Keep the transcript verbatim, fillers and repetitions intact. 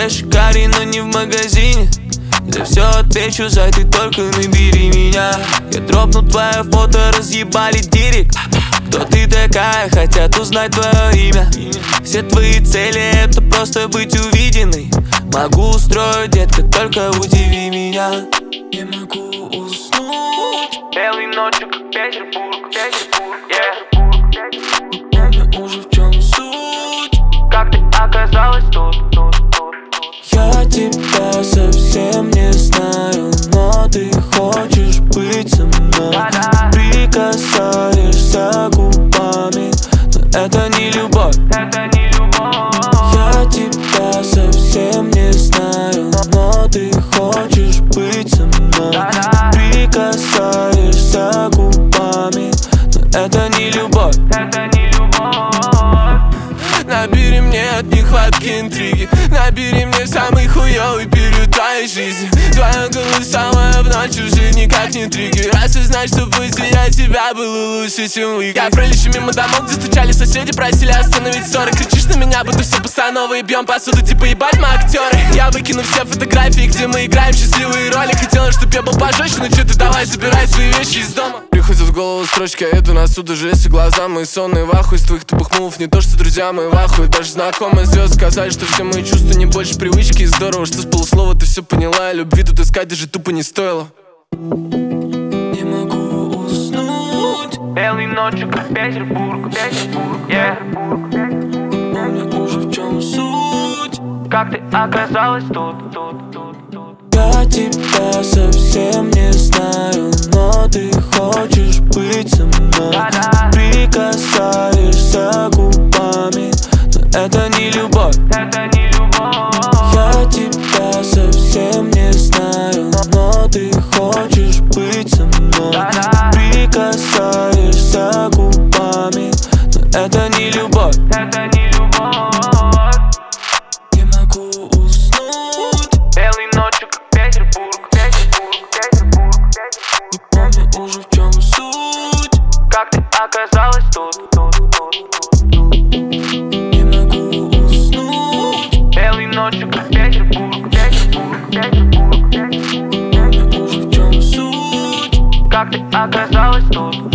Кэш, карри, но не в магазине. За все отвечу, зай, ты только набери меня. Я дропну твое фото, разъебали директ. Кто ты такая, хотят узнать твое имя. Все твои цели — это просто быть увиденной. Могу устроить, детка, только удиви меня. Не могу уснуть. Белой ночью, как Петербург, Петербург, yeah. Не помню уже, в чем суть. Как ты оказалась тут, тут, тут, тут. Я тебя совсем не знаю, но ты хочешь быть со мной. Прикасаешься губами, но это не любовь, это не любовь. Я тебя совсем не знаю, но ты хочешь быть со мной. Прикасаешься губами, но это не любовь, это не любовь. Набери мне от нехватки интриги, набери мне самый хуёвый период твоей жизни. Твоя голосовая в ночь уже никак не триггер. Осознай, что пусть я тебя было лучше, чем вы. Я пролечу мимо домов, где стучали соседи, просили остановить ссоры. Кричишь на меня, будто все постанова, и бьем посуду, типа ебать мы актеры. Я выкину все фотографии, где мы играем счастливые роли. Хотела, чтоб я был пожестче, но чё ты давай забирай свои вещи из дома. Приходят в голову строчки, а иду на суд уже, если глаза мои сонные в ахуе. Из твоих тупых мувов не то, что друзья мои в ахуе. Даже знакомые звезды сказали, что все мои чувства не больше привычки. И здорово, что с полуслова ты все поняла, и любви тут искать даже тупо не стоило. Не могу уснуть. Белой ночью, как Петербург, Петербург, yeah. Не помню уже, в чем суть. Как ты оказалась тут, тут, тут, тут. Я тебя совсем не знаю, но ты хочешь быть со мной. Прикасаешься губами, но это не любовь, это не любовь. Я тебя совсем не знаю, но ты хочешь быть со мной. Прикасаешься губами, но это не любовь, это не любовь. Не могу уснуть. Белой ночью, как Петербург, Петербург, Петербург, Петербург. Не помню уже, в чем суть. Как ты оказалась тут, тут, тут, тут. Не могу уснуть. Белой ночью, как Петербург, Петербург, Петербург, Петербург. Не помню уже, в чем суть. Как ты оказалась тут.